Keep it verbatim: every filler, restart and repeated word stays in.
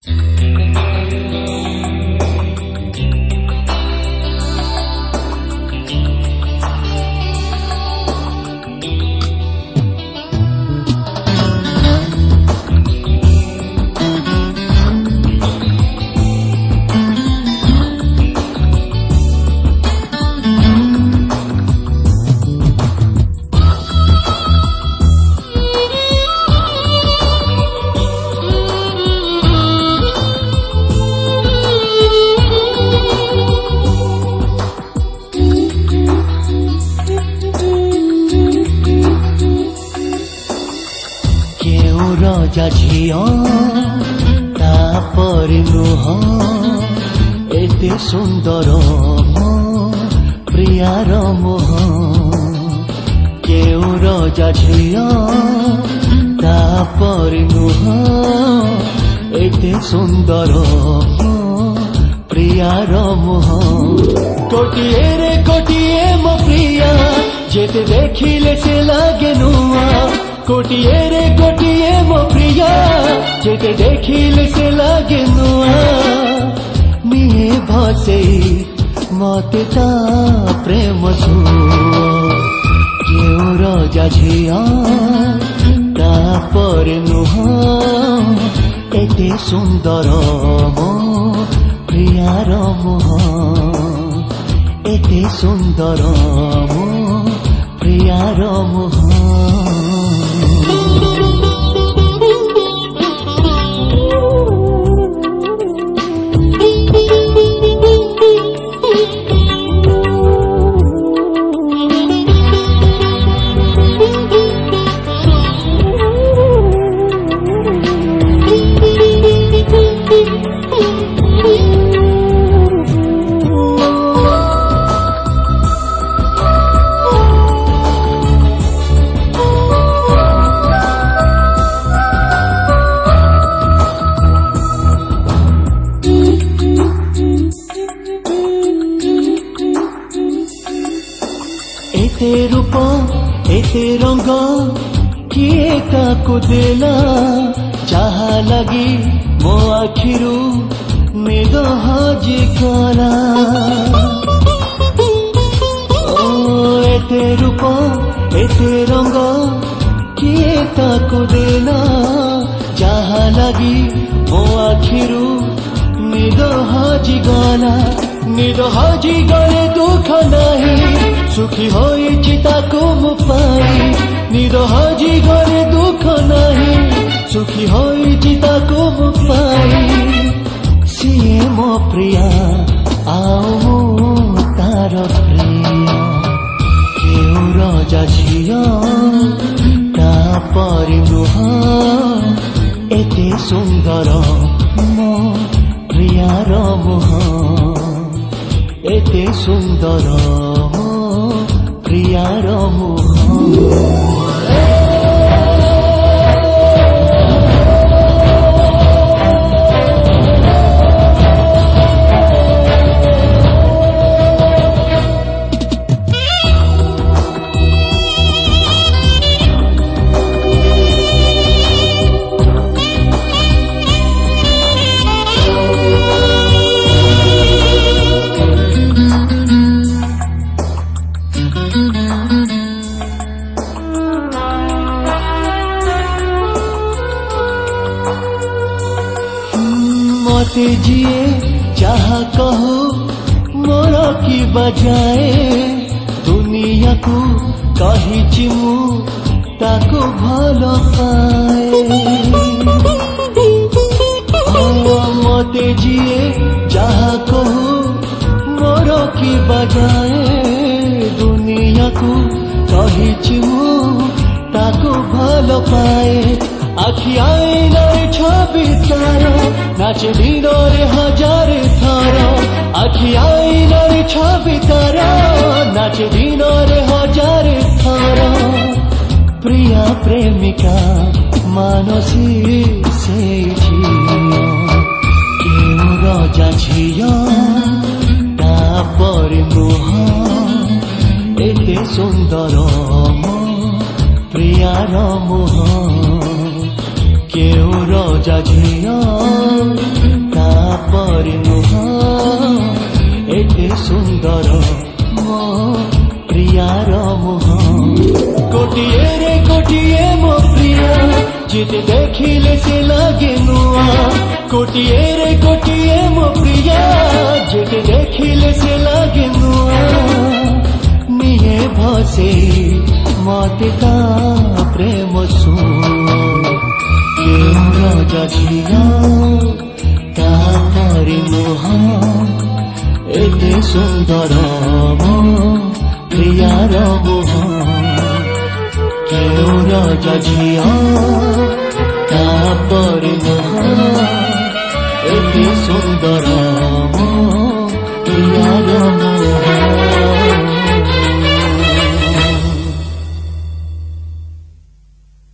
राजा झियो तापर नुह एते सुंदर मो प्रियार मोह केउ राजा झियो तापर नुह एते सुंदर मो प्रियार मोह कोटिए रे कोटिए मो प्रिया जेते देखिले से लागे नुआ कोटिए रे कोटिए मो प्रिया जेते देखिले से लागे नुआ निहे भसे मते ता प्रेम सुओ केउ राजा झिया तापर नुह एते सुंदर मो प्रियार मोह एते सुंदर मो प्रियार मोह एते रूप एते रंग किए काकु देला चाहा लगी मो आखिरु मेघ हजी कला ओ एते रूप एते रंग किए काकु देला चाहा लगी मो आखिरु मेघ हजी गला निद हजी गले दुख नहीं सुखी होई चिताको मु पाई निद हजी गले दुख नहीं सुखी होई चिताको मु पाई सिए मो प्रिया आओ मो तार प्रिय केउ राजा झियो तापर नुह एते सुंदर मो प्रियार मोह एते सुंदर मो प्रियार मोह मते जिए जहा कहू मोर की बजाए दुनिया को कही चिमु ताको भल पाए मते जिए जहा कहू मोर की बजाए दुनिया को कही चिमु ताको भल पाए आखि आईना छवि तार नाच दिनो रे हजार थार आखि आईना छवि तार नाच दिनो रे हजार थार प्रिया प्रेमिका मानसी से केउ राजा झियो तापर नुह एते सुंदर मो प्रियार मोह केउ राजा झियो जेते देखिले से लागे नुआ कोटिए रे कोटिए मो प्रिया जेते देखिले से लागे नुआ निये भसे मते ता प्रेम सुआ केउ राजा झिया ता परि मुहा एते सुंदर मो प्रियार मुहा केउ राजा झिया ता परि मुहा एते सुंदर मो प्रियार मुहा।